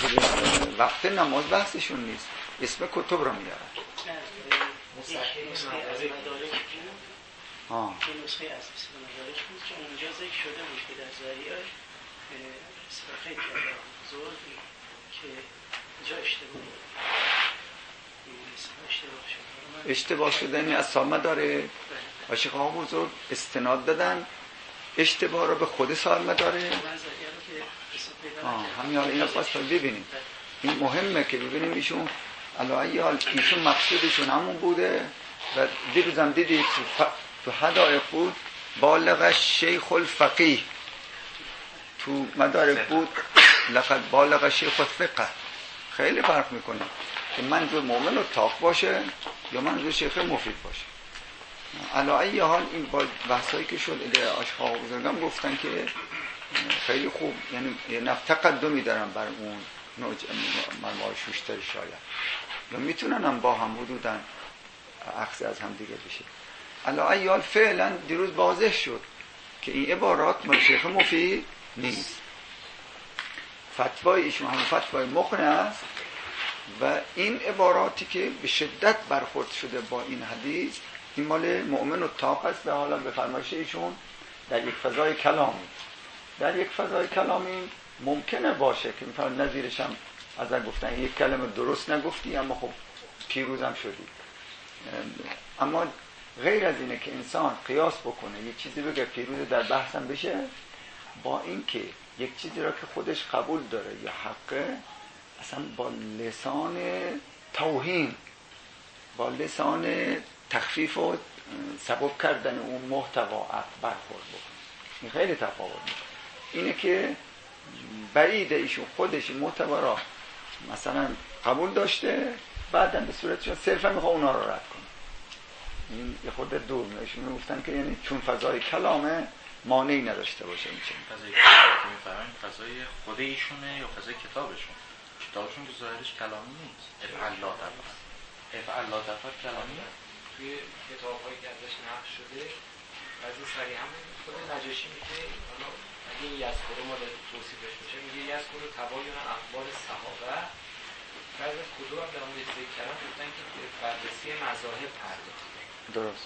وقت نماز بحثشون نیست، اسم کتب رو میارن. این نسخه از اسم مدارک بود که اونجا ذکر شده بود که در ذریعه خیلی بزرگی که اینجا اشتباه شدنی از سامه داره. عاشق ها بزرگ استناد دادن اشتباه رو به خود سالمه داره. همین حالا این پس ببینیم، این مهمه که ببینیم ایشون علاوه حال ایشون مقصودشون همون بوده. و دیروزم دیدید تو هدایق بود بالغ شیخ الفقیه، تو مدارک بود لقد بالغ شیخ الفقه. خیلی فرق میکنه که منظور مؤمن و تاق باشه یا منظور شیخ مفید باشه. علاوه حال این با بحثایی که شد اشخاص بزرگان گفتن که خیلی خوب، یعنی تقدمی دارن بر اون نوع مرمای شوشتر شاید، یا میتونن هم با هم حدوداً اخذ از هم دیگه بشه. علاوه حال فعلا دیروز واضح شد که این عبارات مال شیخ مفید نیست. فتوای ایشون هم فتوای مقنع است و این عباراتی که به شدت برخورد شده با این حدیث این مال مؤمن و تاق است. و حالا به فرمایش ایشون در یک فضای کلامی، در یک فضای کلامی ممکنه باشه که مثلا نظیرش هم از گفتن یک کلمه درست نگفتی اما خب پیروزم شدی. اما غیر از اینه که انسان قیاس بکنه یک چیزی بگه پیروز در بحثم بشه، با اینکه یک چیزی را که خودش قبول داره یا حقه، اصلا با لسان توهین، با لسان تخفیف و سبب کردن اون محتوا برخورد بکنه، این خیلی تفاوت میکنه. اینه که بعید ایشون خودش محتوا را مثلا قبول داشته، بعدن به صورتشون صرفا میخواه اونا رو رد کنه. این یه خود دور میشون میگفتن که یعنی چون فضای کلامه مانعی نداشته باشه. این چه فضای کلامی که میفرمایید فضای خود ایشونه یا فضای کتابشون؟ کتابشون که ظاهرش کلامی نیست. افعل لا تفعل کلامی توی کتاب‌هایی که ازش نقل شده بعضی صریحا خود نجاشی میگه حالا اگه این یذکر مال توصیفش میشه میگه یذکر تباین اقوال صحابه. بعضی از کتب هم در مورد ذکر کردن گفتن که بررسی مذاهب پرداخته. درست،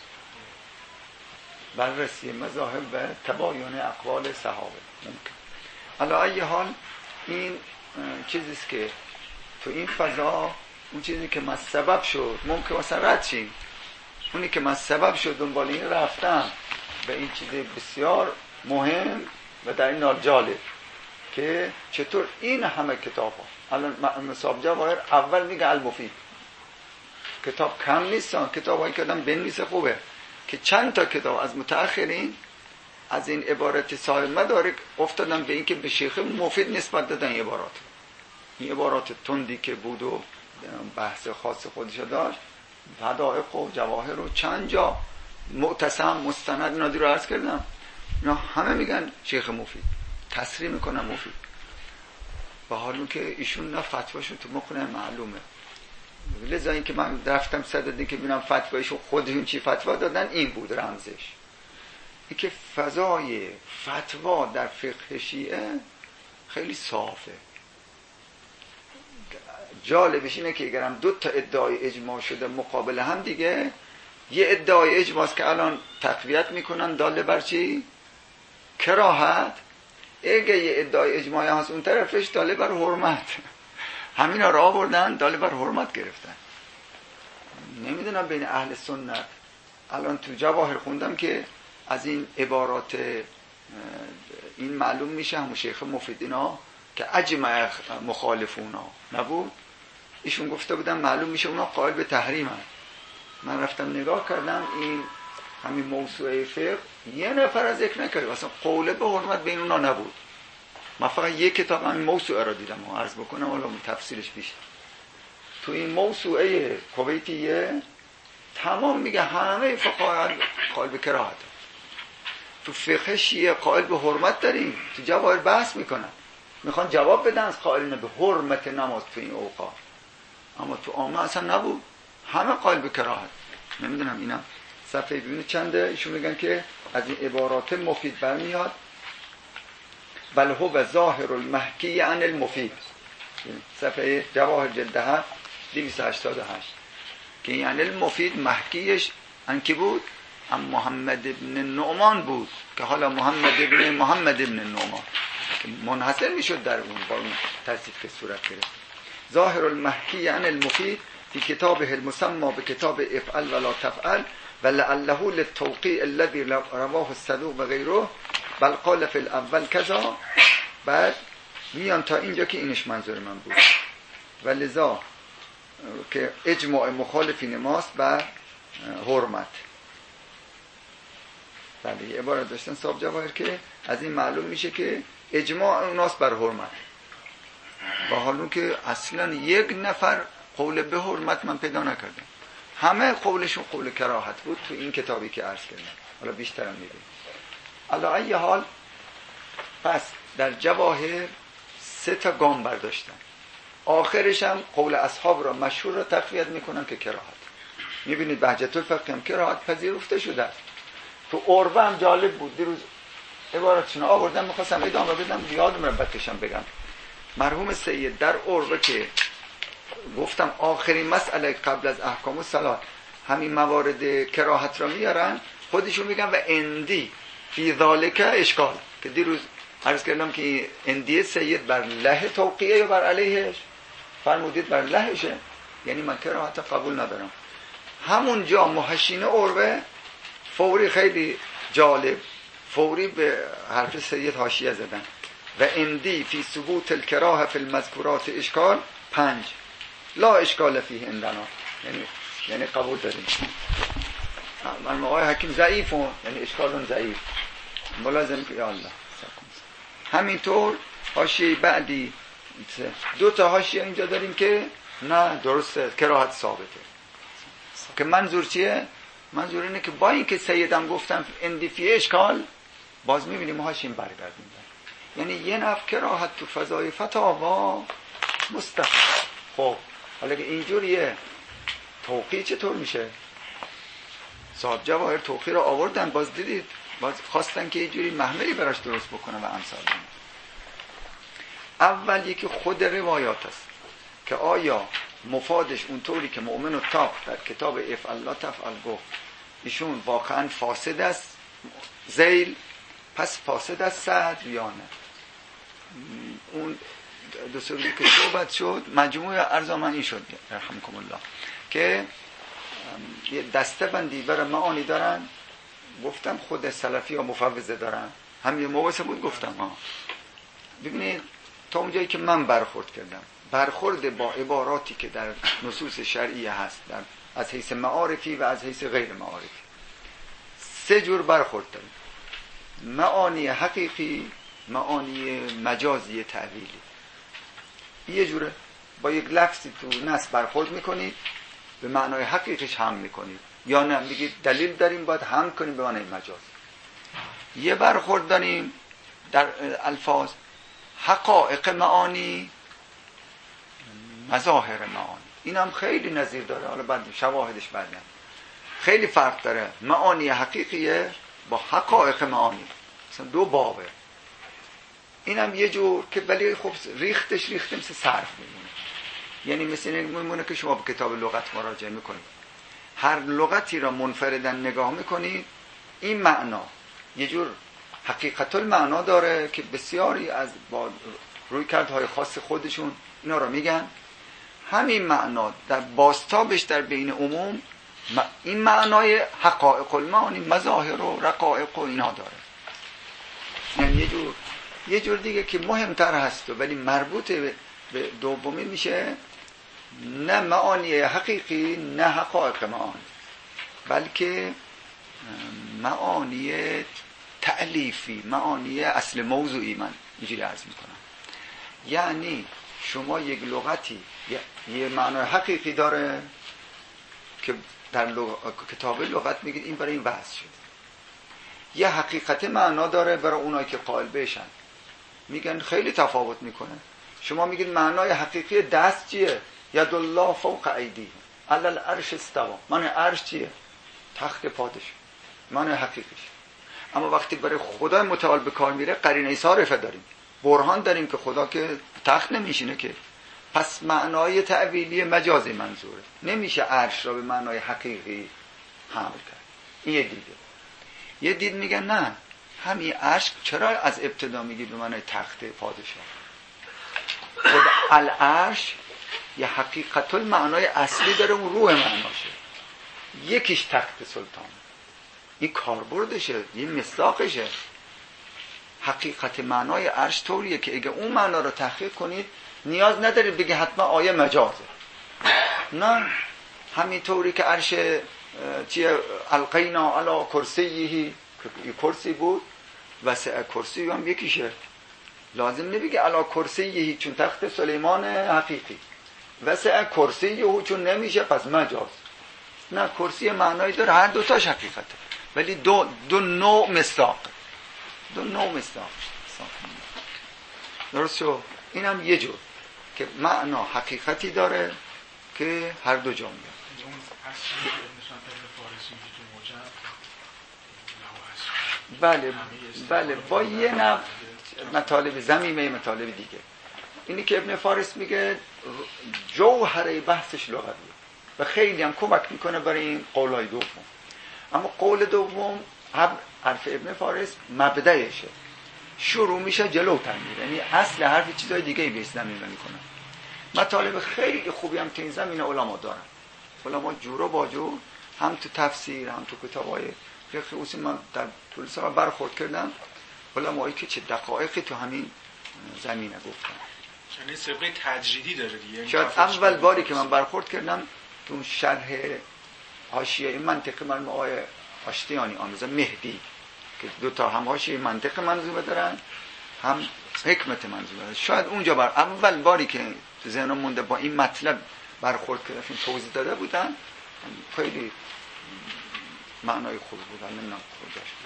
بررسی مذاهب و تباین اقوال صحابه ممکن. علی ای حال این چیزیست که تو این فضا اون چیزی که من سبب شد ممکن مثلا رد شیم، اونی که من سبب شد دنبال این رفتم و این چیز بسیار مهم و در این حال جالب که چطور این همه کتاب ها الان مصاب جواهر اول میگه المفید، کتاب کم نیستن، کتاب هایی که آدم بنویسه خوبه، که چند تا کتاب از متأخرین از این عبارت صاحب مدارک افتادن به این که به شیخ مفید نسبت دادن عبارات. این عبارات تندی که بود و بحث خاص خودش داشت، حدائق و جواهر و چند جا معتصم مستند نادی رو عرض کردم، اینا همه میگن شیخ مفید، تصریح میکنن مفید، و حالا که ایشون نه فتواشون تو مقنع معلومه. لذا این که من رفتم صددین که ببینم فتوایشون خودشون چی فتوا دادن، این بود رمزش. این که فضای فتوا در فقه شیعه خیلی صافه. جالبش اینه که اگرم دو تا ادعای اجماع شده مقابل هم دیگه، یه ادعای اجماع است که الان تقویت میکنن داله بر چی؟ کراهت. اگه یه ادعای اجماعی هست اون طرفش داله بر حرمت. همین ها را آوردن داله بر حرمت گرفتن. نمیدونم بین اهل سنت الان تو جواهر خوندم که از این عبارات این معلوم میشه همون شیخ مفید اینا که اجمع مخالفونا نبود، ایشون گفته بودن معلوم میشه اونا قائل به تحریم هست. من رفتم نگاه کردم این همین موسوعه فقه یه نفر از ذکر نکرده، اصلا قوله به حرمت بین اونا نبود. من فقط یک کتاب همین موسوعه را دیدم و عرض بکنم حالا تفصیلش بیشتر. تو این موسوعه کویتیه تمام میگه همه فقها قائل به کراهت، تو فقه شیعه قائل به حرمت داریم، تو جواهر بحث میکنن میخوان جواب بدن از قائلین به حرمت نماز تو این اوقات، اما تو عامه اصلا نبود، همه قائل به کراهت. نمیدونم اینا صفحه ببینید چنده، ایشون میگن که از این عبارات مفید برمیاد بل هو ظاهر المحکی عن المفید، صفحه جواهر جلد 7 288 که یعنی المفید محکیش انکی بود؟ محمد ابن نعمان بود که حالا محمد ابن نعمان که منحصر میشد در اون، با اون تصدیق که صورت گرفت. ظاهر المحکی عن المفید فی کتابه المسمى به کتاب افعل ولا تفعل ولعله للتوقیع الذي رواه الصدوق و غیره بل قال فی الاول کذا. بعد میان تا اینجا که اینش منظور من بود و لذا که اجماع مخالفین ماست بر حرمت. بله یه عبارت داشتن صاحب جواهر که از این معلوم میشه که اجماع اوناست بر حرمت، با حالون که اصلا یک نفر قول به حرمت من پیدا نکردم، همه قولشون قول کراهت بود تو این کتابی که عرض کردم. حالا بیشترم میگم. علا ای حال پس در جواهر 3 تا گام برداشتن، آخرش هم قول اصحاب را مشهور را تقویت میکنن که کراهت. میبینید بهجت الفقه هم کراهت پذیرفته شده. تو عربه هم جالب بود، دیروز عبارتشون آوردم میخواستم ادامه بدم یادم رفت بکشم بگم. مرحوم سید در عربه که گفتم آخرین مسئله قبل از احکام الصلات همین موارد کراهت را میارن، خودشون میگن و اندی فی ذالک اشکال، که دیروز عرض کردم که اندی سید بر له توقیه یا بر علیهش، فرمودید بر لهشه، یعنی من کراهت قبول ندارم. همون جا محشین عربه فوری خیلی جالب فوری به حرف سید حاشیه زدن و اندی فی ثبوت الکراهه فی المذکورات اشکال 5 لا اشکال فیه عندنا، یعنی قبول داریم. من آقای حکیم ضعیفون، یعنی اشکالون ضعیف ملازم که یا الله. همینطور حاشیه بعدی 2 تا حاشیه اینجا داریم که نه درسته کراهت ثابته. که منظور چیه؟ منظور اینه که با اینکه سیدم گفتم اندی فی اشکال، باز میبینیم حاشیه برگردیم، یعنی یه نفع کراهت تو فضای فتاوا مستقیم. خب حالا که اینجوریه توقیع چطور میشه؟ صاحب جواهر توقیع رو آوردن، باز دیدید باز خواستن که اینجوری محملی براش درست بکنن و امثال. اول یکی خود روایات است که آیا مفادش اونطوری که مؤمن و تاق در کتاب افعل لا تفعل گفت ایشون واقعا فاسد است ذیل، پس فاسد است صدر یا نه؟ اون دو سوری که صحبت شد مجموع ارزامن این شد رحمکم الله که یه دسته بندی برای معانی دارن. گفتم خود سلفی ها مفوضه دارن، همین مواسه بود گفتم ببینید تا اونجایی که من برخورد کردم، برخورد با عباراتی که در نصوص شرعیه هست از حیث معارفی و از حیث غیر معارفی 3 جور برخورد داریم: معانی حقیقی، معانی مجازی تعویلی. یه جوره با یک لفظی تو نص برخورد میکنید به معنای حقیقیش هم میکنید، یا نه میگید دلیل داریم باید هم کنیم به معنای مجاز. یه برخورد داریم در الفاظ حقائق معانی، مظاهر معانی. این هم خیلی نظیر داره، حالا بعد شواهدش بعدن خیلی فرق داره. معانی حقیقیه با حقائق معانی، مثلا 2 بابه. این هم یه جور که ولی خب ریختش ریخته مثل صرف میمونه، یعنی مثل میمونه که شما به کتاب لغت مراجعه میکنید، هر لغتی را منفردن نگاه میکنید، این معنا یه جور حقیقت المعنا داره که بسیاری از با رویکردهای خاص خودشون اینا را میگن. همین معنا در بازتابش در بین عموم این معنای حقائق المعانی، مظاهر و رقائق و اینا داره. یعنی یه جور دیگه که مهمتر هست ولی مربوط به دومی میشه، نه معانی حقیقی نه حقائق معانی، بلکه معانی تألیفی، معانی اصل موضوعی. من اینجوری عرض میکنم، یعنی شما یک لغتی یه معنای حقیقی داره که در کتاب لغت میگید این برای این بحث شد، یه حقیقت معنا داره برای اونایی که قائل بشن، میگن خیلی تفاوت میکنه. شما میگید معنای حقیقی دست چیه؟ ید الله فوق ایدی علی العرش استوا. معنی عرش چیه؟ تخت پادش، معنی حقیقیش. اما وقتی برای خدای متعال به کار میره قرینه صارفه داریم، برهان داریم که خدا که تخت نمیشینه که، پس معنای تعبیلی مجازی منظوره، نمیشه عرش را به معنای حقیقی حمل کرد. این یه دیده. یه دید میگه نه، همین عرش چرا از ابتدا میگی به معنای تخت پادشاه؟ خود العرش یه حقیقت معنای اصلی داره، اون روح معناشه. یکیش تخت سلطان، این کاربردشه، این مصداقشه. حقیقت معنای عرش طوریه که اگه اون معنا رو تحقیق کنید نیاز نداره بگه حتما آیه مجازه. نه، همینطوری که عرش چیه القینا علی کرسیه، کرسی بود، وسع کرسی هم یکیشه. لازم نبگه علی کرسیه چون تخت سلیمان حقیقی، وسع کرسیه چون نمیشه پس مجاز. نه، کرسی معنایی داره، هر دوتاش حقیقته، ولی دو نوع مصداق، دو نوع مصداق. درست شو؟ این هم یه جور که معنا حقیقتی داره که هر دو جا میاد. بله با یه نوع مطالب زمینه مطالب دیگه. اینی که ابن فارس میگه جوهره بحثش لغویه و خیلی هم کمک میکنه برای این قولای دوم. اما قول دوم حرف ابن فارس مبدأشه، شروع میشه جلوتر میره، یعنی اصل حرف چیزای دیگه بهش زمینه میکنه. مطالب خیلی خوبی هم تو این زمینه علما دارن، علما جور و باجور، هم تو تفسیر هم تو کتابای فقه اصول. من در طول سال برخورد کردم علمایی که چه دقایقی تو همین زمینه گفتن. یعنی سابقه تجریدی داره دیگه. شاید اول باری که من برخورد کردم تو شرح حاشیه منطق مرحوم آقای آشتیانی آموزه مهدی که دو تا هم حاشیه منطق منظومه دارن هم حکمت منظومه دارن، شاید اونجا اول باری که تو ذهنم مونده با این مطلب برخورد کردم توضیح داده بودن، خیلی معنای خوب بود. نمیدونم کجاش بود.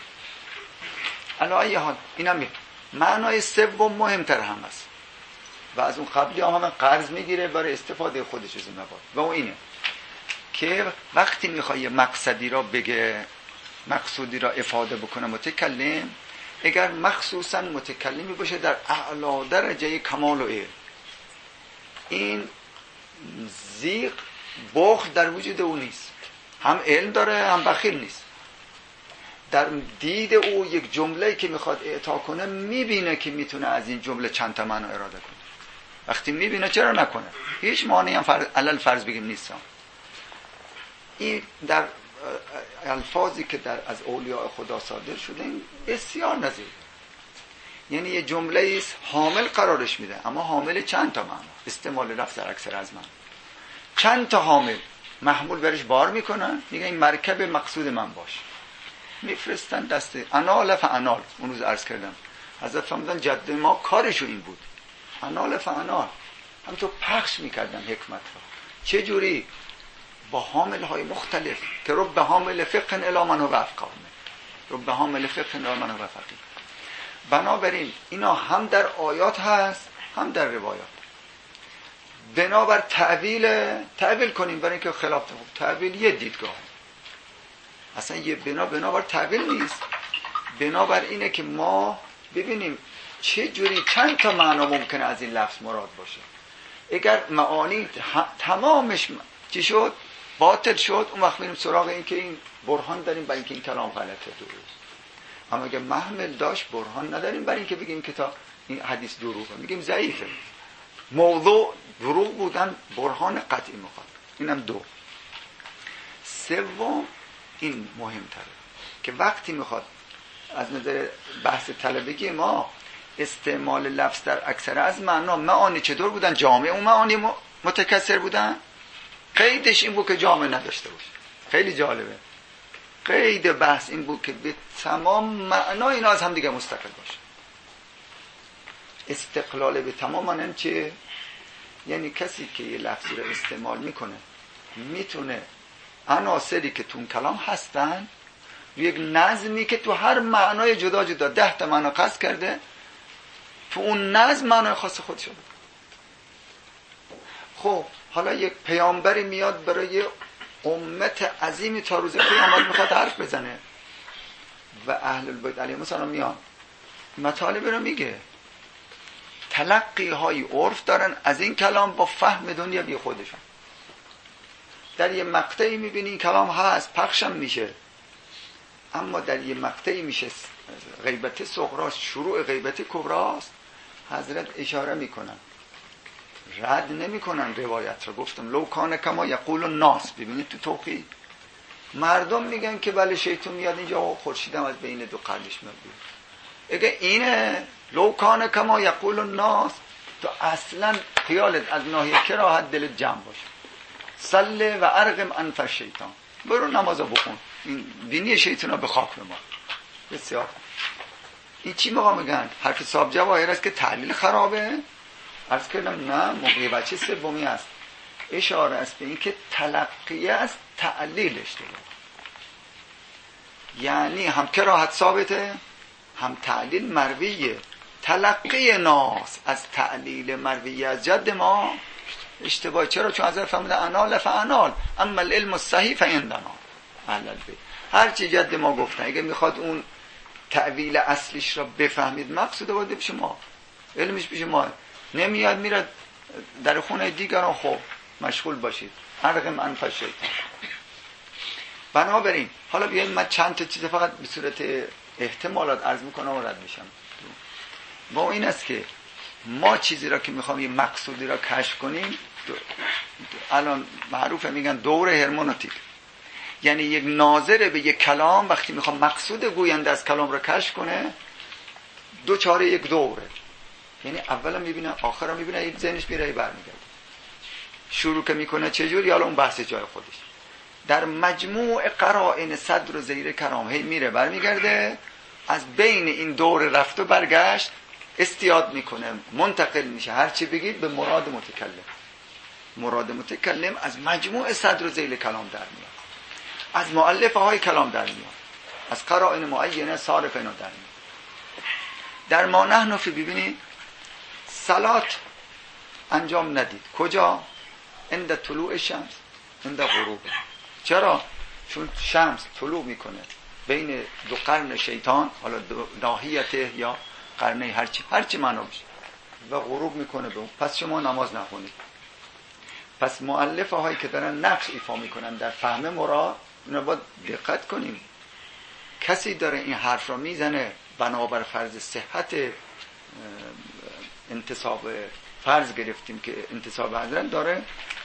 علی حال اینم معنای سوم مهمتر هم است و از اون قبلی هم قرض میگیره برای استفاده خودش از این مواد و اون اینه که وقتی میخوای یه مقصدی را بگه، مقصودی را افاده بکنه متکلم، اگر مخصوصا متکلمی باشه در اعلی درجه کمال و علم، این زیغ بخل در وجود او نیست، هم علم داره هم بخیل نیست. در دید او یک جمله‌ای که میخواد اعطا کنه میبینه که میتونه از این جمله چند تا معنا اراده کنه. وقتی میبینه چرا نکنه؟ هیچ مانعی هم علل فرض بگیم نیست. این در الفاظی که از اولیاء خدا صادر شده این بسیار نظیر، یعنی یه جمله است حامل قرارش میده، اما حامل چند تا معنا، استعمال لفظ در اکثر از من چند تا حامل محمول برش بار میکنن، میگه این مرکب مقصود من باش، میفرستن دست انال فانال. اون روز عرض کردم حضرت فرمودن جد ما کارشو این بود، انال فانال، همینطور پخش میکردن حکمت را. چه جوری؟ با حامل های مختلف که رب حامل فقه الی من هو افقه، رب حامل فقه الی من هو فقیه. بنابراین اینا هم در آیات هست هم در روایات. بنابر تعویل کنیم برای اینکه خلاف تعویل یه دیدگاه، اصلا یه بنابر تعویل نیست. بنابر اینه که ما ببینیم چه جوری چند تا معنا ممکنه از این لفظ مراد باشه. اگر معانی تمامش چی شد باطل شد، اون وقت میریم سراغ این که این برهان داریم برای اینکه این کلام غلطه درست. اما اگه محمل داشت برهان نداریم برای اینکه بگیم که تا این حدیث دروغه، میگیم ضعیفه. موضوع دروغ بودن برهان قطعی میخواد. اینم دو. سوم این مهمتره که وقتی میخواد از نظر بحث طلبگی ما استعمال لفظ در اکثر از معانی چطور بودن؟ جامع اون معانی متکثر بودن. قیدش این بود که جامع نداشته باشه. خیلی جالبه. قید بحث این بود که به تمام معنا اینا از هم دیگه مستقل باشه. استقلال به تمام معنی چه؟ یعنی کسی که یه لفظی رو استعمال میکنه میتونه عناصری که تو کلام هستن یک نظمی که تو هر معنای جدا جدا 10 تا معنا قصد کرده، تو اون نظم معنای خاص خودش شده. خب حالا یک پیامبری میاد برای امت عظیمی تا روز قیامت میخواد حرف بزنه و اهل البیت علیهم السلام میان مطالب رو میگه، تلقی های عرف دارن از این کلام با فهم دنیوی خودشون. در یه مقطعی میبینی این کلام هست، پخشم میشه، اما در یه مقطعی میشه غیبت صغراست، شروع غیبت کبراست. حضرت اشاره میکنن، رد نمیکنن روایت رو. گفتم لو کان کما یقول الناس. ببینید تو توقی مردم میگن که بله شیطان میاد اینجا و خورشیدم از بین دو قرنش میاد. اگه اینه لو کان کما یقول الناس، تو اصلا خیالت از ناحیه کراهت دلت جمع باشه. صلی و ارغم انف الشیطان، برو نمازو بخون، این دینی شیطان رو به خاک بما. بسیار این چی موقع میگن؟ حرف صاحب جواهر است که تعلیل خرابه. عرض کردم نه، موقع بچه سومی است. اشاره است به این که تلقیه است، تعلیل اشتباه. یعنی هم کراهت ثابته، هم تعلیل مرویه. تلقی ناس از تعلیل مرویه از جد ما اشتباه. چرا؟ چون حضرت فرموده انال فانال، اما العلم الصحیح فعندنا اهل البیت. هر چی جد ما گفتن، اگه میخواد اون تعویل اصلیش را بفهمید، مقصود باید پیش ما، علمش پیش ما. نمیاد میره در خونه دیگران، خب مشغول باشید. ارغم انف الشیطان. بنابراین حالا بیایید من چند تا چیز فقط به صورت احتمالات عرض میکنم و رد میشم. با این است که ما چیزی را که میخوام یه مقصودی را کشف کنیم، الان معروفه میگن دوره هرمونوتیک، یعنی یک ناظر به یک کلام وقتی میخوام مقصود گوینده از کلام را کشف کنه، دو چاره یک دوره. یعنی اولا میبینه، آخرا میبینه، این ذهنش میره برمیگرده. شروع که میکنه چجوری، حالا اون بحث جای خودش. در مجموع قرائن صدر و زیر کلام هی میره برمیگرده، از بین این دور رفت و برگشت استیاد میکنه، منتقل میشه. هر چی بگید به مراد متکلم. مراد متکلم از مجموع صدر و ذیل کلام در میاد، از مؤلفه های کلام در میاد، از قرائن معینه صارف اینو در میاد. در ما نحن فی، ببینید صلات انجام ندید کجا؟ عند طلوع شمس، عند غروب. چرا؟ چون شمس طلوع میکنه بین دو قرن شیطان، حالا ناحیته یا قرنه، هرچی معنا بشه، و غروب میکنه به اون. پس شما نماز نخونید. پس مؤلفه هایی که دارن نقش ایفا میکنن در فهم مراد، اینا باید دقت کنیم. کسی داره این حرف را میزنه بنابر فرض صحت انتصاب، فرض گرفتیم که انتصاب حضرت داره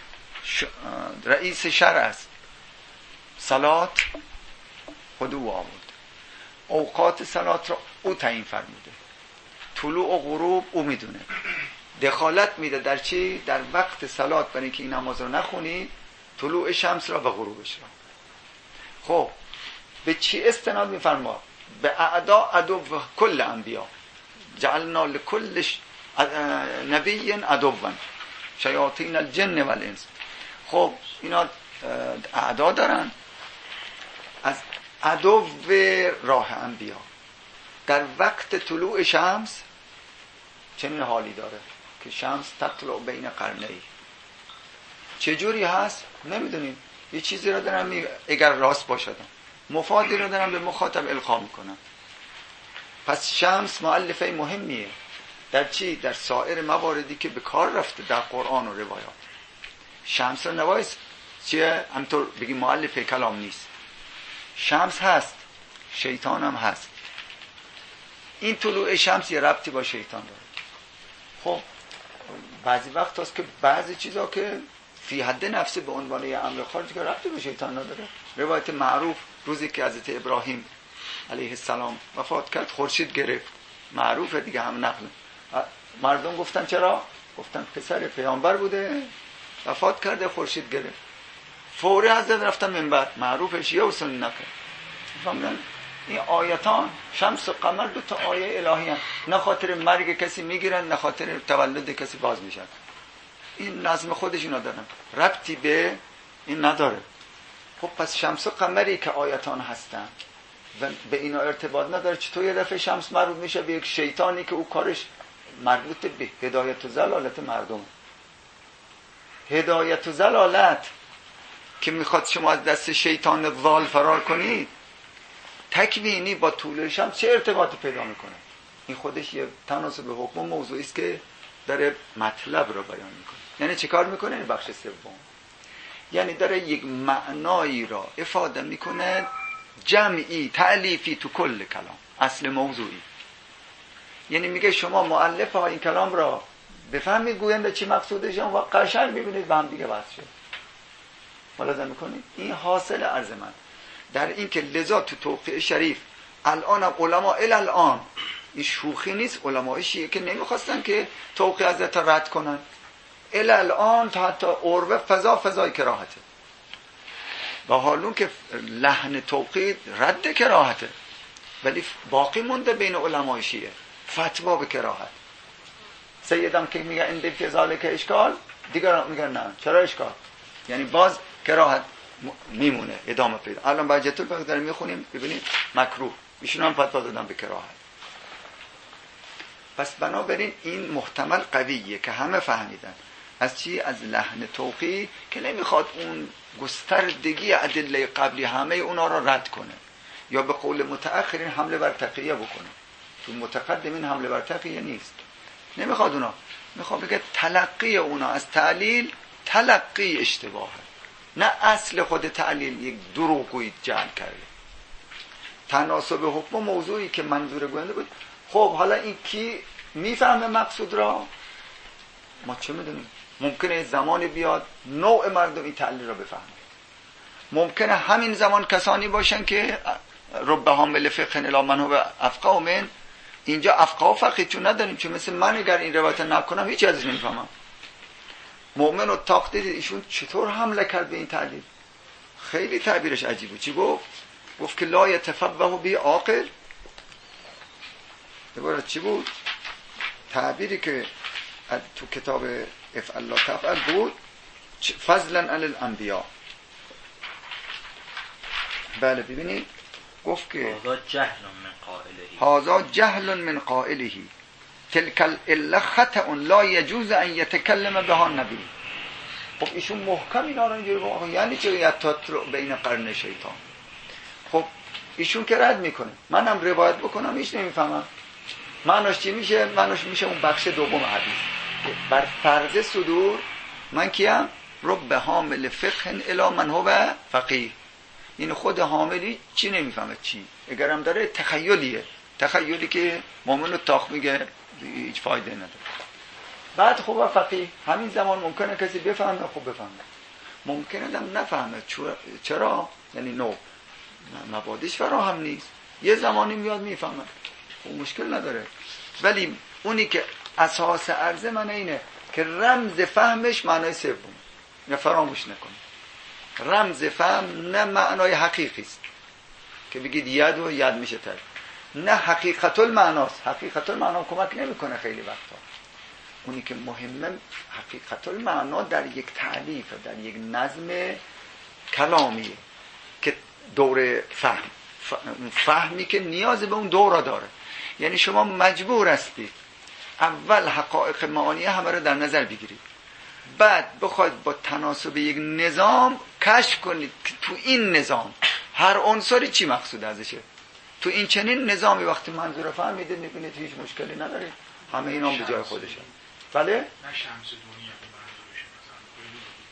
رئیس شرع است. صلات خود او آورد، اوقات صلات را او تعیین فرموده، طلوع و غروب او میدونه، دخالت میده در چی؟ در وقت صلات، برای اینکه این نماز رو نخونی، طلوع شمس را و غروبش را. خب به چی استناد میفرما؟ به اعدا عدو کل انبیا، جعلنا لکل نبی عدوا شیاطین الجن والانس. خب اینا اعدا دارن، از عدو راه انبیا در وقت طلوع شمس چنین حالی داره که شمس تطلع بین قرنی. چجوری هست؟ نمیدونیم. یه چیزی رو دارم اگر راست باشد مفادی رو دارم به مخاطب القا میکنم. پس شمس مؤلفه مهمیه در چی؟ در سایر مواردی که به کار رفته در قرآن و روایات. شمس رو نوایس چیه؟ همطور بگیم مؤلفه کلام نیست. شمس هست، شیطان هم هست. این طلوع شمس یه ربطی با شیطان داره. خب بعضی وقت هست که بعضی چیزا که فی حد نفسه به عنوان یه امر خارجی که ربطی به شیطان نداره. روایت معروف روزی که حضرت ابراهیم علیه السلام وفات کرد، خورشید گرفت، معروفه دیگه، هم نقل. مردم گفتن چرا؟ گفتن پسر پیامبر بوده وفات کرده، خورشید گرفت. فوری حضرت رفتن منبر، معروفه شیعه و سنی نکن. فهمیدن این آیتان شمس و قمر دو تا آیه الهی هست، نه خاطر مرگ کسی میگیرن نه خاطر تولد کسی باز میشن. این نظم خودش اینا دارن، ربطی به این نداره. خب پس شمس و قمری که آیتان هستن و به اینا ارتباط نداره، چطور یه دفعه شمس مربوط میشه به یک شیطانی که او کارش مربوط به هدایت و ضلالت مردم؟ هدایت و ضلالت که میخواد شما از دست شیطان ضال فرار کنید، تکوینی با طول شمس چه ارتباطی پیدا میکنه؟ این خودش یه تناسب حکم موضوعی است که داره مطلب رو بیان میکنه. یعنی چه کار میکنه؟ این بخش سوم یعنی داره یک معنایی را افاده میکنه، جمعی تألیفی تو کل کلام، اصل موضوعی. یعنی میگه شما مؤلف ها این کلام را بفهمید گوینده چی مقصودشون و قشنگ ببینید به هم دیگه بحث شد. ملاحظه میکنید؟ این حاصل عرض من در این که لذا تو توقیع شریف الان هم علما الان این شوخی نیست، علمای شیعه که نمیخواستن که توقیع حضرت رد کنن الان تا حتی عروه فضای کراهته و حالون که لحن توقیع رد کراهته ولی باقی مونده بین علمای شیعه فتوا به کراهت. سیدم که میگه این فی ذالک اشکال، دیگران میگن نه چرا اشکال، یعنی باز کراهت میمونه ادامه پیدا. الان بجتون فقط داریم میخونیم ببینید مکروه، ایشون هم فتوا دادن به کراهت. پس بنابراین این محتمل قویه که همه فهمیدن از چی؟ از لحن توقیع که نمیخواد اون گستردگی ادله قبلی همه اونا را رد کنه یا به قول متأخرین حمله بر تقیه بکنه. تو متقدمین حمله بر تقیه نیست، نمیخواد اونا، میخواد بگه تلقی اونا از تعلیل تلقی اشتباهه، نه اصل خود تعلیل یک دروغگویی جعل کرده. تناسب حکم موضوعی که منظور گوینده بود. خب حالا این کی میفهمه مقصود را؟ ما چه میدونیم؟ ممکنه زمانی بیاد نوع مردم این تعلیل را بفهمه، ممکنه همین زمان کسانی باشن که رب حامل فقه الی من هو افقه من، اینجا افقه و فقیه چون نداریم، چون مثل من اگر این روایت نکنم هیچ ازش نمیفهمم. مؤمن و تاقدید ایشون چطور حمله کرد به این تعلیل؟ خیلی تعبیرش عجیبه. چی گفت؟ گفت که لا یتفقه به عاقل. دوباره چی بود؟ تعبیری که تو کتاب افعل لا تفعل بود، فضلا علی الانبیاء. بله ببینید گفت که هذا جهل من قائله تلك الا خطأ لا يجوز ان يتكلم بها النبی. خب ایشون محکم اینا رو اینجوری گفت یعنی چه یتاتر بین قرن شیطان. خب ایشون که رد میکنه، منم روایت بکنم هیچ نمیفهمم معناش چی میشه. معناش میشه اون بخش دوم حدیث بر فرض صدور من کیم؟ رب حامل فقه الی من هو فقیه. این خود حاملی چی نمیفهمه چی، اگرم داره تخیلی که مومن و تاخ میگه هیچ فایده نداره. بعد خوب فقیه همین زمان ممکنه کسی بفهمه، خوب بفهمه، ممکنه دم نفهمه. چرا؟ یعنی نو مبادیش فراهم نیست، یه زمانی میاد میفهمه، خب مشکل نداره. ولی اونی که اساس عرض من اینه که رمز فهمش معنای سوم، نه فراموش نکنه. رمز فهم نه معنای حقیقی است که بگید ید و ید میشه تر، نه حقیقت المعناست. حقیقت المعنا کمک نمیکنه خیلی وقتا. اونی که مهمه حقیقت المعنا در یک تعلیف، در یک نظم کلامیه که دور فهمی که نیاز به اون دوره داره. یعنی شما مجبور هستید اول حقایق معانی همه رو در نظر بگیرید، بعد بخواید با تناسب یک نظام کشف کنید که تو این نظام هر عنصری چی مقصود ازشه. تو این چنین نظامی وقتی منظور فهمیدید میبینید هیچ مشکلی نداره، همه اینا به جای خودشه. بله؟ نه شمس دونی به منظورشه، مثلا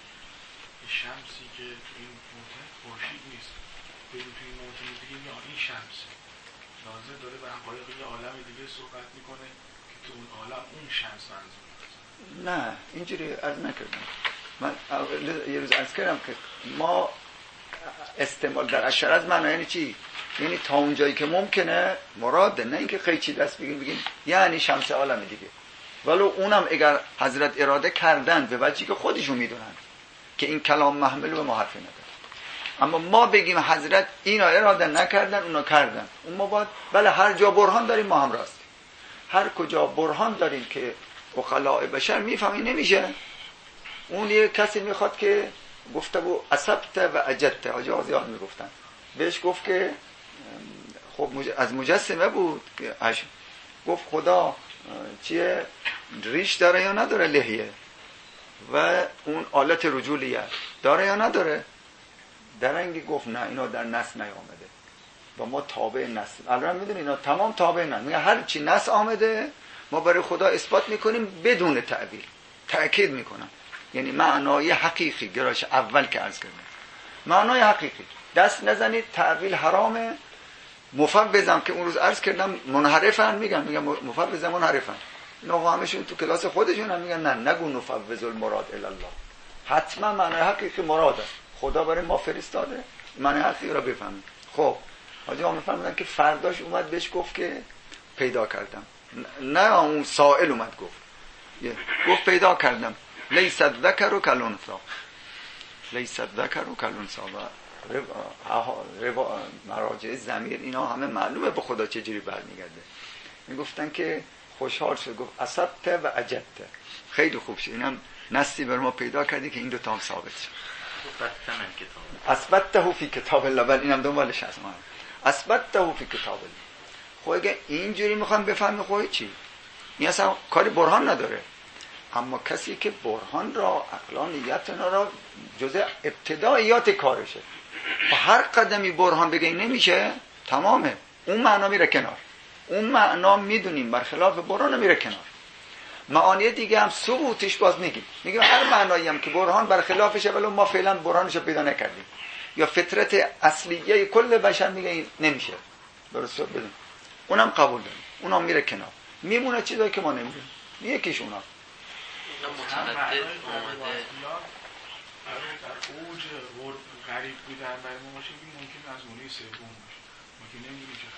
شمسی که تو این موتن خورشید نیست، بریم تو این موتن بگیم یا این شمسه، لازم داره به حقایق یه عالم دیگه صحبت میکنه که تو اون عالم اون شمس منظور. نه اینجوری عرض نکردم. من یه روز عرض کردم که ما استعمال در اشعار از معنی یعنی چی؟ یعنی تا اونجایی که ممکنه مراده، نه اینکه قیچی دست بگیم یعنی شمس عالم دیگه. ولو اونم اگر حضرت اراده کردن به وجهی که خودشون میدونن که این کلام محمل به محرفی نداره، اما ما بگیم حضرت اینا اراده نکردن اونا کردن، اون ما باید بله هر جا برهان داریم ما هم راست، هر کجا برهان داریم که عقلاء بشر میفهمی نمیشه. اون یه کسی میخواد که گفته بود اصبت و اجدت، آجا زیاد میگفتن بهش، گفت که خب از مجسمه بود، گفت خدا چیه ریش داره یا نداره لحیه، و اون آلت رجولیه داره یا نداره، درنگی گفت نه اینا در نص نیامده و ما تابع نص. الان میدونی اینا تمام تابع نص، میگه هر چی نص آمده ما برای خدا اثبات میکنیم بدون تعبیر. تأکید میکنم، یعنی معنای حقیقی، گرایش اول که عرض کردم معنای حقیقی. دست نزنید تعبیر حرامه. مفوضم که اون روز عرض کردم منحرفن، میگم مفوض منحرفن. اینا همشون تو کلاس خودشون هم میگن نه نگو نفوض المراد الی الله. حتما معنای حقیقی مراد است. خدا برای ما فرستاده معنای حقیقی را بفهمید. خب حاجی ها میفهمیدن که فرداش اومد بهش گفت که پیدا کردم. نه اون سائل اومد گفت پیدا کردم. لیس الذکر کالانثی. لیس الذکر کالانثی. مراجع ضمیر اینا همه معلومه به خدا چجوری برمیگرده. میگفتن که خوشحال شد، گفت اصبت و عجبت. خیلی خوب شد، اینم نصی بر ما پیدا کردی که این دو تا هم ثابت شد. اثبته فی کتاب الله. ولی اینم دنبالش هست. ما اثبته فی کتاب الله. خب اگه اینجوری میخوام بفهمی خب چی؟ این اصلا کاری برهان نداره. اما کسی که برهان را عقلانیت را جزء ابتداییات کارشه، و هر قدمی برهان بگه نمیشه تمامه، اون معنا میره کنار. اون معنا میدونیم برخلاف برهان میره کنار. معانی دیگه هم ثبوتش باز میگیم هر معنایی هم که برهان برخلافشه ولی ما فعلا برهانش رو پیدا نکردیم، یا فطرت اصلیه کل بشر میگه این نمیشه، درسته بدون اونم قبول داریم، اونم میره کنار. میمونه چیزایی که ما نمیدونیم. یکیش اونا متعدد اومده در اوج غریب بودن برای ما باشه، ممکن از مونی سوم باشه، ممکن نمیدونی چه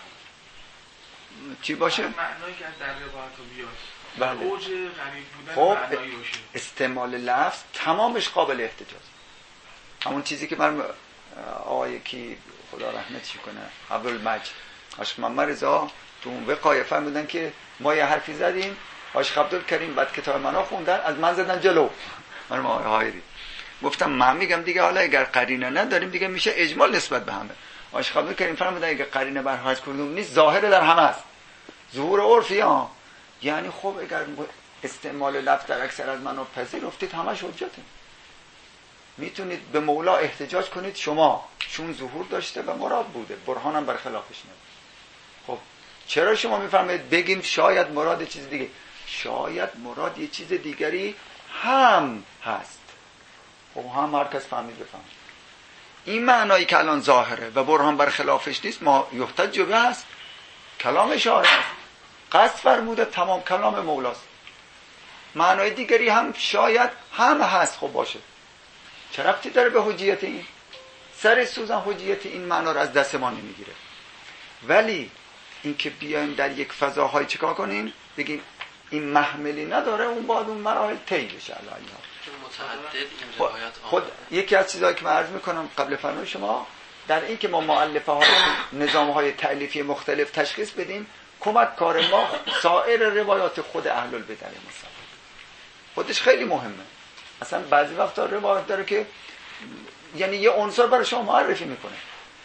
خبر چی باشه؟ معنایی که در روایت رو بیاد بله. اوج غریب بودن خب معنایی باشه. استعمال لفظ تمامش قابل احتجاج. همون چیزی که من آقای کی خدا رحمتش کنه عبدالمجید عاشق محمد رضا تو اون وقایه فرمودن که ما یه حرفی زدیم، عاشق عبدالکریم بعد کتاب منو خوندن، از من زدن جلو. من آقای هایری گفتم من میگم دیگه حالا اگر قرینه نداریم دیگه میشه اجمال نسبت به همه. عاشق عبدالکریم فرمودن اگر قرینه بر هر کدوم نیست ظاهر در همه است. ظهور عرفی ها، یعنی خب اگر استعمال لفظ در اکثر از منو پذیرفتید همش حجته. میتونید به مولا احتجاج کنید شما، چون ظهور داشته و مراد بوده، برهانم برخلافش نبود. خب چرا شما میفرمایید بگیم شاید مراد چیز دیگه؟ شاید مراد یه چیز دیگری هم هست. خب هم هر کس فهمید بفهمید. این معنایی که الان ظاهره و برهان برخلافش نیست، ما یحتج به است کلام شاعر است. قصد فرموده تمام کلام مولاست. معنای دیگری هم شاید هم هست. خب باشه، چه ربطی داره به حجیت این؟ سر سوزن حجیت این معنا رو از دست ما نمیگیره. ولی اینکه بیایم در یک فضاهای چیکار کنیم بگیم این محملی نداره، اون بعد اون مراحل طی بشه. متعدد این روایات خود یکی از چیزایی که من عرض میکنم قبل فرمان شما در این که ما مؤلفه ها نظام‌های تألیفی مختلف تشخیص بدیم، کمک کار ما سایر روایات خود اهل البدع مثلا خودش خیلی مهمه. اصلا بعضی وقتا روایت داره که یعنی یه عنصر برای شما معرفی میکنه،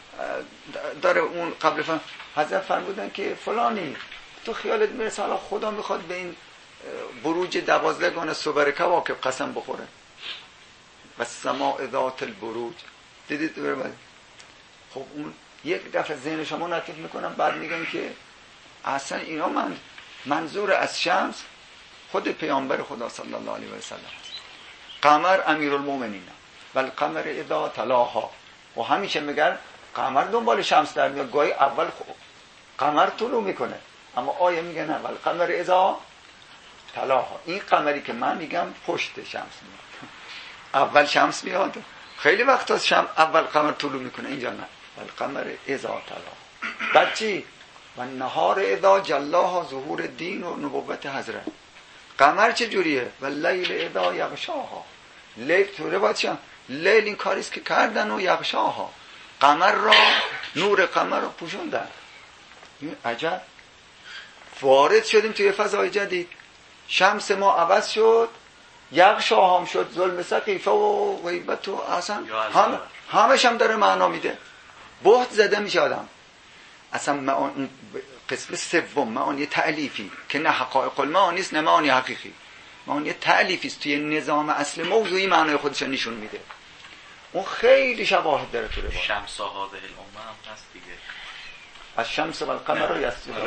داره اون قبل حضرت فرمودن که فلانی تو خیالت میرسه حالا خدا میخواد به این بروج 12 صور کواکب قسم بخوره و سماء ذات البروج، دیدید؟ خب اون یک دفعه ذهن شما نتیف میکنم، بعد میگن که اصلا اینا منظور از شمس خود پیامبر خدا صلی الله علیه و سلم است. قمر امیرالمومنین و القمر اذا تلاها، و همیشه میگن قمر دنبال شمس در میاد. گاهی اول قمر طلوع میکنه اما آیه میگه نه و القمر اذا تلاها. این قمری که من میگم پشت شمس میاد، اول شمس میاد. خیلی وقت از اول قمر طلوع میکنه، اینجا نه و القمر اذا تلاها. بعد چی؟ و نهار اذا جلاها، ظهور دین و نبوت حضرت. قمر چه جوریه؟ و لیل اذا یغشاها. لیل تو روایت شد لیل این کاریست که کردن و یغشاها، قمر را نور قمر رو پوشوندن. عجب، وارد شدیم توی فضای جدید. شمس ما عوض شد، یغشاها هم شد ظلم سقیفه و غیبت و اصلا همش هم داره معنا میده. بهت زده میشه آدم. اصلا قسم سوم معانی تألیفی که نه حقایق المعانی است نه معانی حقیقی، معانی تألیفی است، توی نظام اصل موضوعی معنای خودش نشون میده. اون خیلی شواهد داره تو روایت. شمس ها به الامه هم هست دیگه. از شمس و القمر رو یسجدون.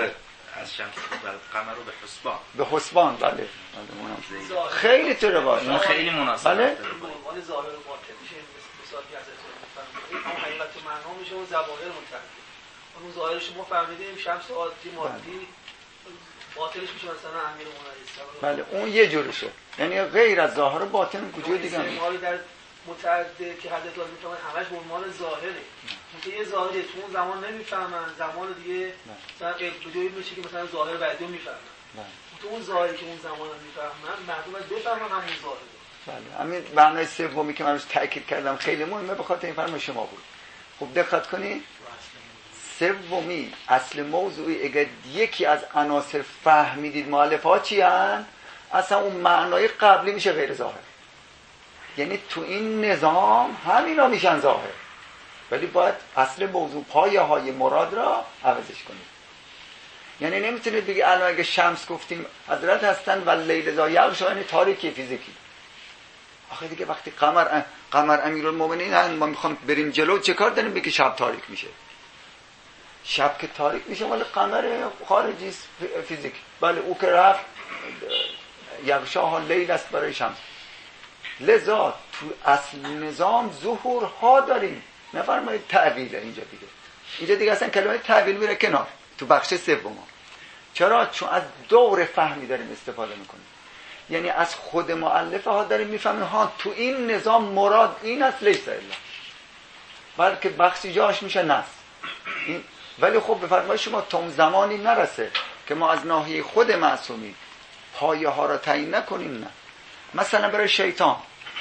از شمس و قمر رو به حسبان. به حسبان، بله. خیلی تو روایت اون خیلی مناسبت بله. داره. عنوان ظاهر و باطن میشه مثال که ازش میفهمید. اون حقیقت و معنا میشه اون ظواهر متعدد. اون ظاهرش ما فهمیدیم شمس عادی مادی، باطنش میشه مثلا امیر موعظ. بله اون یه جورشه، یعنی غیر از ظاهر و باطن وجود دیگه نیست. استعمال در متعدد که حضرت الله میفهمن همش به عنوان ظاهره. مثلا یه ظاهری تو اون زمان نمیفهمن، زمان دیگه مثلا به جایی میشه که مثلا ظاهر بعدی رو میفهمن. تو اون ظاهری که اون زمان رو میفهمن مردم باید بفهمن همون ظاهره. بله همین معنای سومی که من روش تاکید کردم خیلی مهمه، به خاطر این فرم شما بود. خب دقت کنید، سومی اصل موضوعی اگر یکی از عناصر فهمیدید مؤلفه ها چی هن؟ اصلا اون معنای قبلی میشه غیر ظاهر. یعنی تو این نظام همینا میشن ظاهر، ولی باید اصل موضوع پایه های مراد را عوضش کنید. یعنی نمیتونید بگی الان اگه شمس گفتیم حضرت هستن و لیل ذا یغشی، یعنی تاریکی فیزیکی. آخه دیگه وقتی قمر امیرالمومنین ما میخوام بریم جلو، چه کار داریم بگی شب تاریک میشه؟ شب که تاریک میشه ولی قمر خارجی است فیزیک. بله او که رفت یغشاها لیل است برای شمس. لذا تو اصل نظام ظهورها داریم، نفرمایید تعویل. اینجا دیگه اصلا کلمه تعویل میره کنار تو بخش سوم. چرا؟ چون از دور فهمی داریم استفاده میکنیم، یعنی از خود مؤلفه ها داریم میفهمیم ها تو این نظام مراد این است لیس الا، بلکه بخشی جاش میشه نص این. ولی خب به فرمایش شما تا اون زمانی نرسه که ما از ناحیه خود معصومی پایه ها را تعیین نکنیم. نه، مثلا برای شیطان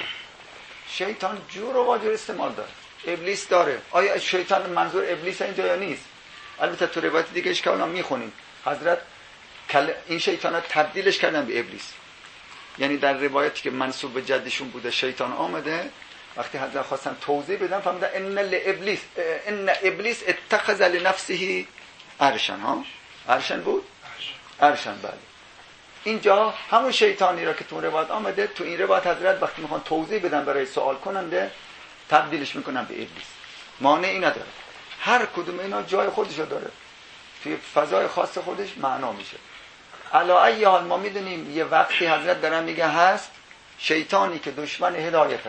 جور و واجور استعمال داره، ابلیس داره. آیا شیطان منظور ابلیس اینجا یا نیست؟ البته تو روایت دیگه اشکالا میخونیم حضرت این شیطان ها تبدیلش کردن به ابلیس. یعنی در روایتی که منسوب به جدشون بوده شیطان آمده، وقتی حضرت خواستن توضیح بدن فهمیدن ان ابلیس اتخذ لنفسه عرشن. عرشن بود؟ عرشن. بله اینجا همون شیطانی را که تو روایت آمده، تو این روایت حضرت وقتی میخوان توضیح بدن برای سوال کننده تبدیلش میکنن به ابلیس. مانعی نداره، هر کدوم اینا جای خودشو داره، توی فضای خاص خودش معنا میشه. علی ای حال ما میدونیم یه وقتی حضرت دارن میگه هست شیطانی که دشمن هدایت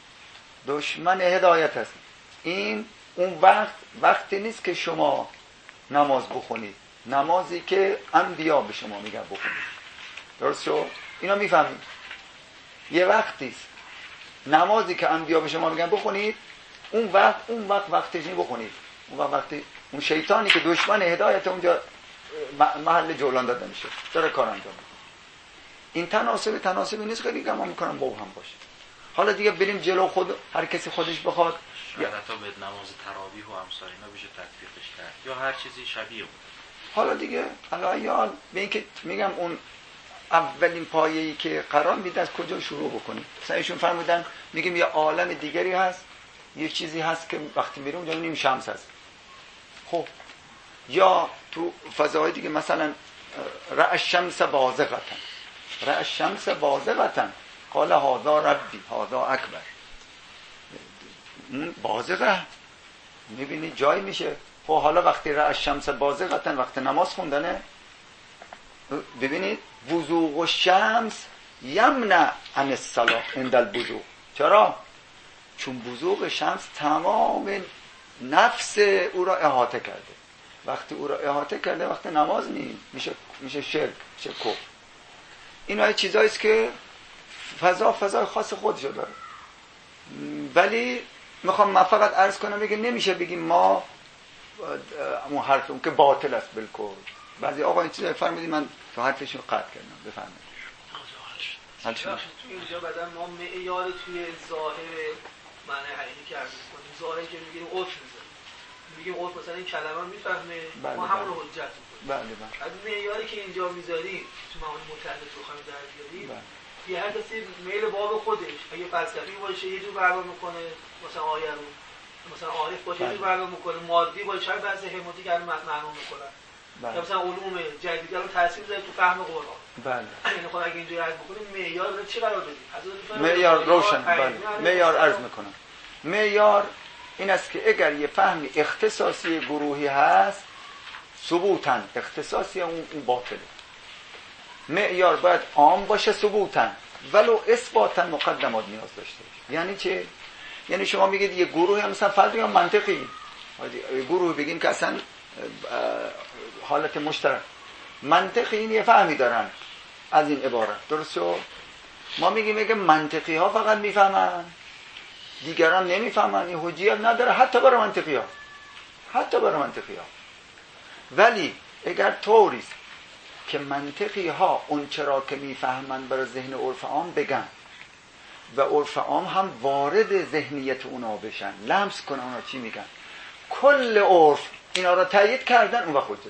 است. این اون وقتی نیست که شما نماز بخونید، نمازی که انبیا به شما میگن بخونید. درست شو؟ اینا میفهمید. یه وقتیست نمازی که انبیا به شما میگن بخونید، اون وقت وقتش نی بخونید. وقتی اون شیطانی که دشمن هدایت اونجا محل جولان داده میشه، داره کار انجام میده. این تناسبی نیست، خیلی گمان میکنم با هم باشه. حالا دیگه بریم جلو، خود هر کسی خودش بخواد حتی به نماز تراویح و امثال اینا بشه تطبیقش کرد یا هر چیزی شبیه بود. حالا دیگه علاوه به این که میگم اون اولین پایه‌ای که قرار میده از کجا شروع بکنیم. مثلا ایشون فرمودن میگیم یه عالم دیگری هست، یه چیزی هست که وقتی میریم اونجا نیم شمس هست. خب یا تو فضاهای دیگه مثلا رأى الشمس بازغة قال هذا ربی هذا اکبر. بازغه میبینی جای میشه. خب حالا وقتی رأى الشمس بازغة وقت نماز خوندنه، ببینید بزوغ الشمس یمنع عن الصلاة عند البزوغ. چرا؟ چون بزوغ شمس تمام نفس او را احاطه کرده. وقتی او را احاطه کرده وقت نماز میشه شرک، میشه کفر. اینا چیزایی است که فضای خاص خودشو داره. ولی میخوام من فقط عرض کنم بگم نمیشه بگیم ما اون حرفمون که باطل است بالکل. بعضی آقا این چیزا فرمودید من تو حرفشون قطع کردم. بفرمایید. حل شد. اینجا بعدن ما معیار توی ظاهر معنی حقیقی که عرض کنیم، ظاهری که میگیم عرف میگیم عرف مثلا این کلمه رو میفهمه، ما همون رو حجت میکنیم. بله. از معیاری که اینجا میذاریم تو معانی متعدد رو خواهیم در بیاریم، یه هر کسی میل باب خودش، اگه فلسفی باشه یه جور برنامه میکنه، مثلا آیه رو مثلا عارف باشه یه جور برنامه میکنه، مادی باشه شاید بعضی همتی که معنا میکنن. یا مثلا علوم جدیدی رو تاثیر میذاره تو فهم قرآن. بله. یعنی خود اگه اینجوری عرض بکنیم معیار رو چی قرار بدیم؟ معیار روشن. بله. معیار عرض میکنم. معیار این است که اگر یه فهمی اختصاصی گروهی هست، ثبوتاً اختصاصی اون باطله. معیار باید عام باشه ثبوتاً، ولو اثباتاً مقدمات نیاز داشته باشه. یعنی چه؟ یعنی شما میگید یه گروه مثلا فرض یا منطقی گروه بگیم که اصلا حالت مشترک منطقی این یه فهمی دارن از این عبارت، درست شد؟ ما میگیم منطقی ها فقط میفهمن، دیگران نمیفهمن، این حجیت نداره حتی برای منطقی ها، حتی برای منطقی ها. ولی اگر طوریست که منطقی ها اون چرا که میفهمن برای ذهن عرف عام بگن و عرف عام هم وارد ذهنیت اونا بشن، لمس کنن اونا چی میگن، کل عرف اینا را تایید کردن، اون وقت حجته.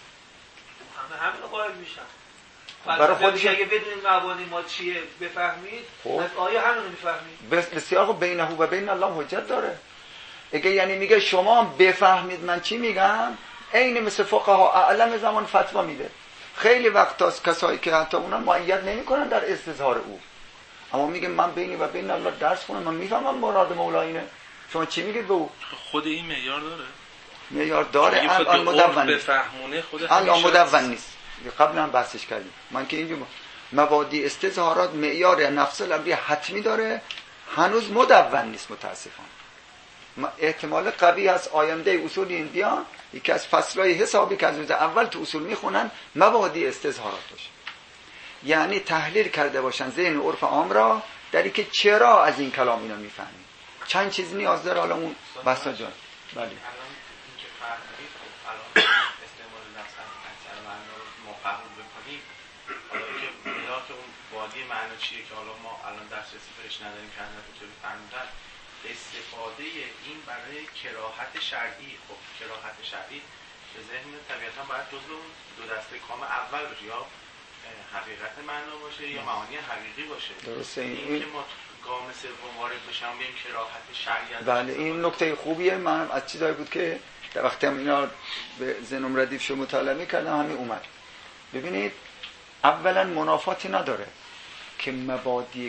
همین رو قائل میشن برای خودش. اگه بدونید مبانی ما چیه بفهمید، از آیا همین رو میفهمید؟ بسیار خوب، بینه و بین الله حجت داره. اگه یعنی میگه شما بفهمید من چی میگم، عین مثل فقها اعلم زمان فتوا میده. خیلی وقت هست کسایی که حتی اونا معید نمیکنن در استظهار او، اما میگه من بینی و بین الله درس خونم، من میفهمم مراد مولا اینه، شما چی میگید به او؟ خود این معیار داره؟ معیار داره، الان مدون بفهمونه خود الان مدون نیست. قبلا هم بحثش کردیم. من که اینجا مبادی استظهارات معیار نفس الامری حتمی داره، هنوز مدون نیست متاسفانه. احتمال قوی هست آینده اصول این بیان یکی از فصلهای حسابی که از روز اول تو اصول میخونن مبادی استظهارات باشه، یعنی تحلیل کرده باشن ذهن عرف عام را در اینکه چرا از این کلام اینا میفهمیم. چند چیز نیاز داره حالا اون بحثا جان. بله الان اینکه فرمودید الان استعمال لفظ اکثر معنا رو ما قبول بکنیم، حالا که اینا که اون وادی معنا چیه که حالا ما الان دسترسی بهش نداریم که حضرت اینطوری فرمودن، استفاده این برای کراهت شرعی. خب کراهت شرعی به ذهن طبیعتا باید جزء اون دو دسته کام اول باشه، یا حقیقت معنا باشه یا معانی حقیقی باشه. درسته. این که ما گام سوم وارد بشیم بیم کراهت شرعی. بله این نکته خوبیه. من از چیزایی بود که در وقتی هم اینا به ذهنم ردیف شو مطالعه می‌کردم همین اومد. ببینید اولا منافاتی نداره که مبادی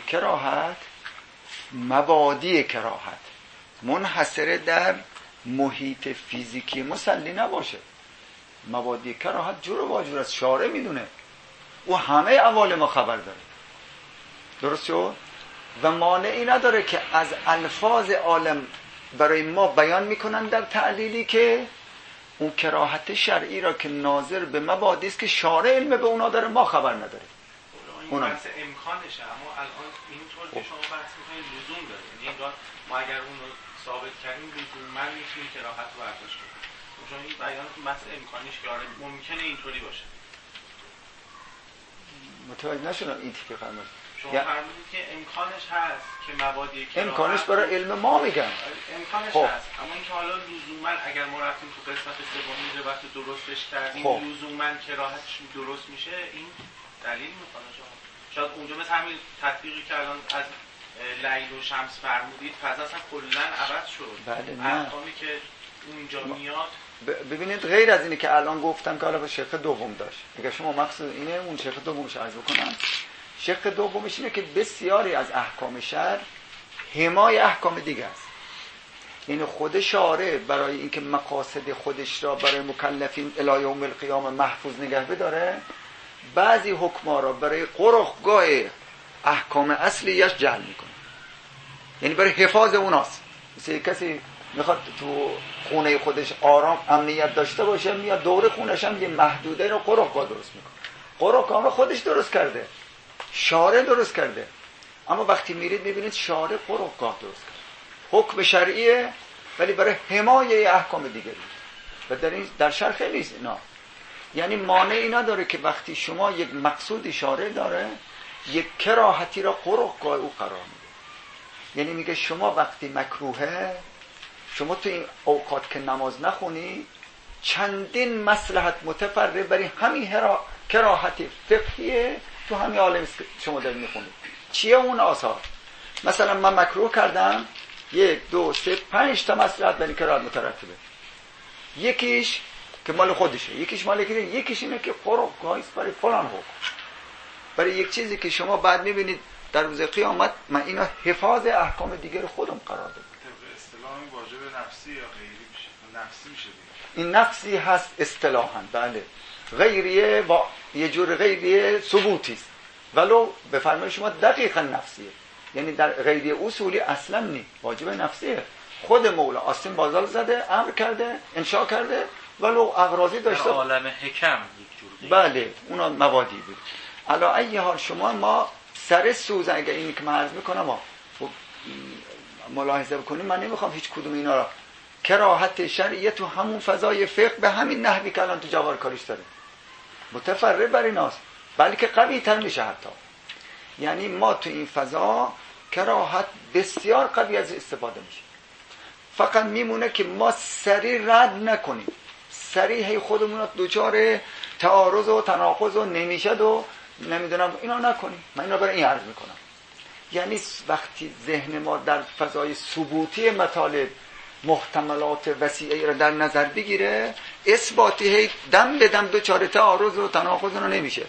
کراهت منحصره در محیط فیزیکی مسلی نباشه. مبادی کراهت جور و واجور از شارع میدونه، او همه احوال ما خبر داره، درست شد؟ و مانعی نداره که از الفاظ عالم برای ما بیان میکنن در تعلیلی که اون کراهت شرعی را که ناظر به مبادی است که شارع علم به اونا داره ما خبر نداره. این بحث امکانشه، اما الان اینطور که شما بحث میکنید لزوم داره، یعنی انگار ما اگر اون رو ثابت کردیم لزوما میتونیم کراهت رو برداشت کنیم. چون این بیان بحث امکانیش که آره ممکنه اینطوری باشه. متوجه نشدم این تیکه فرمایید. شما فرمودید که امکانش هست که مبادی کراهت، امکانش برای علم ما میگن امکانش هست، اما اینکه حالا لزوما اگر ما رفتیم تو قسمت سومی روایت درستش کردیم لزوما کراهتش درست میشه، این دلیل میخواد شاید اونجا مثل همین تطبیقی که الان از لیل و شمس فرمودید پس اصلا کلا عوض شد. بله نه احکامی که اونجا میاد. ببینید غیر از اینه که الان گفتم که حالا به شق دوم داشت، اگه شما مقصود اینه اون شق دومش عرض بکنم. شق دومش اینه که بسیاری از احکام شرع حمای احکام دیگه است. یعنی خود شارع برای اینکه مقاصد خودش را برای مکلفین الی یوم القیامه محفوظ نگه بداره، بعضی حکما را برای قرخگاه احکام اصلیش جعل میکنه، یعنی برای حفاظ اوناست. مثل کسی میخواد تو خونه خودش آرام امنیت داشته باشه، میاد دور خونش هم یه محدوده رو قرخگاه درست میکنه. قرخگاه رو خودش درست کرده، شارع درست کرده، اما وقتی میرید میبینید شارع قرخگاه درست کرده، حکم شرعیه ولی برای حمایه احکام دیگری. و در شرع خیلی نیست اینا. یعنی مانعی نداره که وقتی شما یک مقصود شارع داره یک کراهتی را قرخگاه او قرار میده. یعنی میگه شما وقتی مکروهه، شما تو این اوقات که نماز نخونی چندین مصلحت متفرع برای همین کراهت فقهیه تو همین عالم شما دارید میخونید. چیه اون آثار؟ مثلا من مکروه کردم 1 2 3 5 تا مصلحت برای کراهت مترتبه. یکیش که مال خودشه، یکیش مال که یکیش اینه که قرخگاهی است برای فلان حکم، برای یک چیزی که شما بعد میبینید در روز قیامت من اینا حفاظ احکام دیگر خودم قرار دادم. به اصطلاح واجب نفسی یا غیری میشه. نفسی میشه دیگه. این نفسی هست اصطلاحاً، بله. غیریه با یه جور غیریه ثبوتی است، ولو به فرمان شما دقیقاً نفسیه. یعنی در غیریه اصولی اصلا نی، واجب نفسیه. خود مولا آستین بازار زده، امر کرده، انشا کرده، ولو اغراضی داشته. در عالم حکم یک جور. بله اونا موادی بود. علا ای حال شما ما سر سوز اگر اینی که من عرض میکنم ما ملاحظه بکنیم، من نمیخوام هیچ کدوم اینا را کراهت شرعیه تو همون فضای فقه به همین نحوی که الان تو جوارکاریش داره متفرع بر ایناست، بلکه قوی تر میشه حتی. یعنی ما تو این فضا کراهت بسیار قوی از استفاده میشه، فقط میمونه که ما سریع رد نکنیم، سریع خودمون دوچار تعارض و تناقض و نمیشد و نمیدونم اینا نکنیم. من اینا برای این عرض میکنم. یعنی وقتی ذهن ما در فضای ثبوتی مطالب محتملات وسیعی را در نظر بگیره، اثباتی دم به دم دوچار تعارض و تناقض رو نمیشه،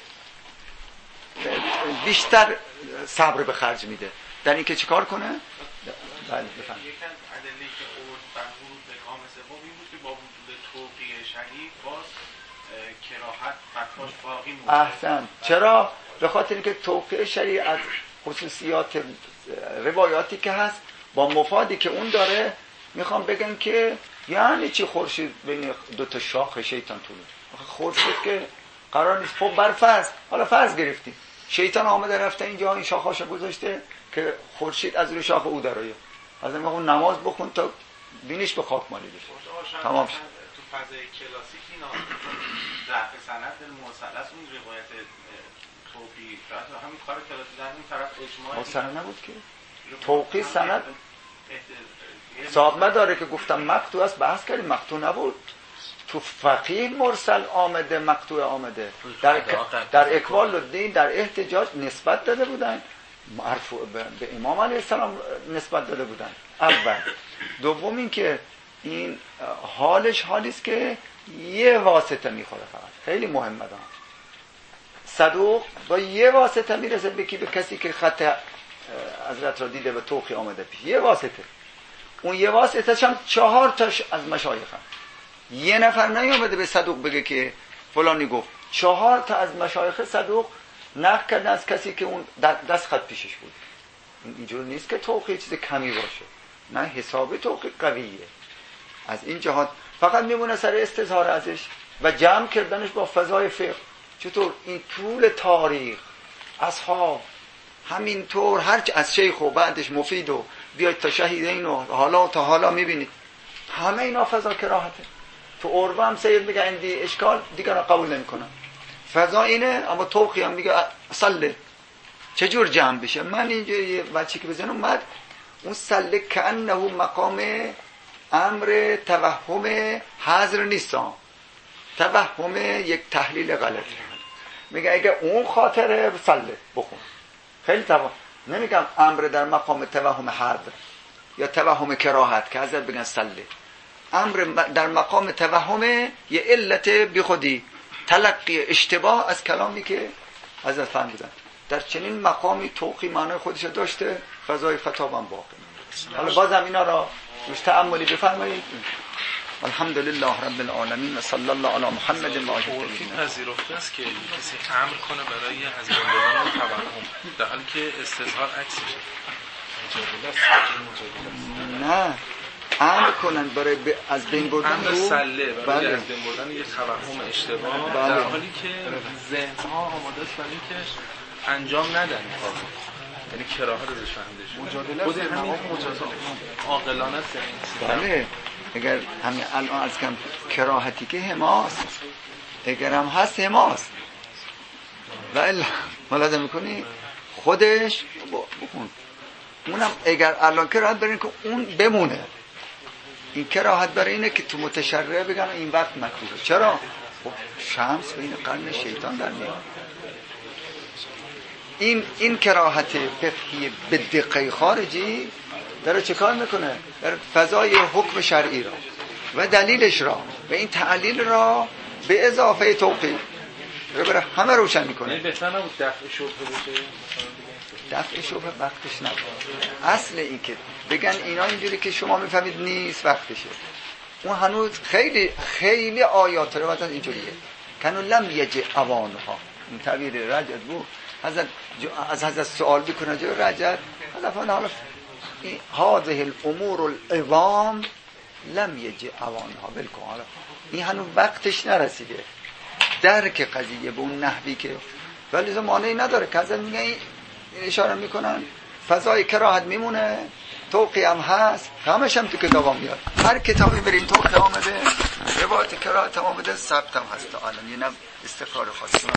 بیشتر صبر به خرج میده در اینکه چیکار کنه. بله بفهم. یک از ادله‌ای که آورد بر ورود به کام سوم این بود که با وجود توقیع شرعی باز کراهت فتواش باقی موند. احسن. چرا؟ به خاطر اینکه توقیع شرعی از خصوصیات روایاتی که هست با مفادی که اون داره میخوام بگم که یعنی چی خورشید بین دو تا شاخ شیطان طلوع؟ خورشید که قرار نیست. خب بر فرض، حالا فرض گرفتیم شیطان آمده رفته اینجا این شاخاشو گذاشته که خورشید از روی شاخ او درآید، از این میگم نماز بخون تا بینیش به خاک مالی بشه. تمام شد. تو فضای کلاسیک اینا ضعف سند المرسل است، اون روایت توقی و همین کار کلاسیک در این طرف اجماع سند نبود که توقی سند صاحب داره که گفتم مقطوع است، بحث کردیم مقطوع نبود. تو فقیه مرسل آمده، مقطوع آمده. در اکوال الدین در احتجاج نسبت داده بودن، مرفوع به امام علیه السلام نسبت داده بودن. اول. دوم این که این حالش حالی است که یه واسطه میخوره، فقط خیلی مهمه دارم. صدوق با یه واسطه میرسه به کسی که خط حضرت را دیده به توقی آمده پیش، یه واسطه. اون یه واسطه هم 4 تاش از مشایخ هم. یه نفر نیامده به صدوق بگه که فلانی گفت، 4 تا از مشایخ صدوق نقل کردن از کسی که اون دست خط پیشش بود. اینجور نیست که توقی چیز کمی باشه، نه، حساب توقی قویه. از این جهات فقط میمونه سر استظهار ازش و جمع کردنش با فضای فقه. چطور این طول تاریخ اصحاب همینطور هرچه از شیخ و بعدش مفید و بیاید تا شهیدین و حالا تا حالا میبینید همه اینا فضا کراهته. تو عربه هم سید میگه اندی اشکال دیگر قبول نمی کنم، فضا اینه. اما توقی هم میگه صله چجور جمع بشه. من اینجا یه بچه که بزنم اومد اون صله که انه مقام امر توهم حضر نیستم، توهم یک تحلیل غلط. میگه اگه اون خاطره صله بخون خیلی توهم. نمیگم امر در مقام توهم حضر یا توهم کراهت که حضرت بگن صله. امر در مقام توهم یه علت بی خودی، تلقی اشتباه از کلامی که حضرت فرمودن. در چنین مقامی توقی معنای خودش داشته، فضای خطاب هم باقی. حالا بازم اینا را روش تأملی بفرمایید. الحمدلله رب العالمین و صلی الله علی محمد و آله عرفی پذیرفته است که کسی امر کنه برای از بین بردن توهم، در حالی که استظهار عکسشه. نه، امر کنن برای از بین بردن امر سله برای بله. از بین بردن یه توهم اشتباه، بله. در حالی که ذهن‌ها آماده است برای اینکه انجام ندن این کارو، یعنی کراهت ازش فهمیده شده. خود همین مجازات عاقلانه است. بله. اگر همین الان از کم کراهتی که حماست، اگر هم هست حماست و الا ملاحظه میکنی خودش بکن. اونم اگر الان کراهت برای اینه که اون بمونه، این کراهت برای اینه که تو متشرع بگن این وقت مکروهه. چرا؟ خب شمس بین قرن شیطان در میاد. این کراهت فقهی به دقیق خارجی داره چه کار میکنه؟ در فضای حکم شرعی را و دلیلش را و این تعلیل را به اضافه توقیع رو برای همه روشن میکنه. بهتر نبود دفع شبهه بشه؟ دفع شبهه وقتش نبود. اصل این که بگن اینا اینجوری که شما میفهمید نیست وقتشه. اون هنوز خیلی خیلی آیات روایت اینجوریه کنون لم یجی اوانها. این تعبیر رجب بود از حضرت سوال بکنه جو رجب حالا هذه الامور العظام لم یجی اوانها. بلکن حالا این هنوز وقتش نرسیده درک قضیه به اون نحوی که، ولی زمانه نداره که حضرت میگه این اشاره میکنن فضای کراهت میمونه، توقی هم هست، همش هم تو کتاب هم میاد، هر کتابی برین توقی آمده، روایت کراهت هم آمده، ثبت هم هست تا الان، یه نه استقرار خاصی